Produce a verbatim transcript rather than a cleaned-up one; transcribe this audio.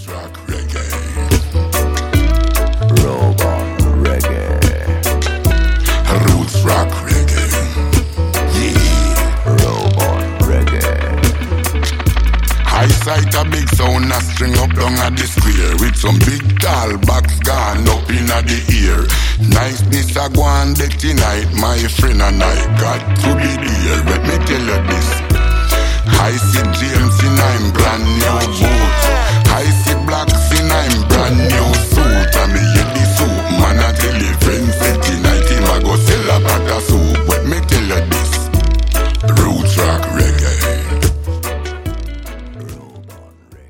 Roots rock reggae. Robot reggae. Roots rock reggae. Yeah. Robot reggae. High sight a big sound a string up down at the square with some big tall box gone up in the ear. Niceness a go on deck tonight, my friend, and I got to be there. Let me tell you this. I see James in I'm brand new boots. I see Blacks in I'm brand new suit. And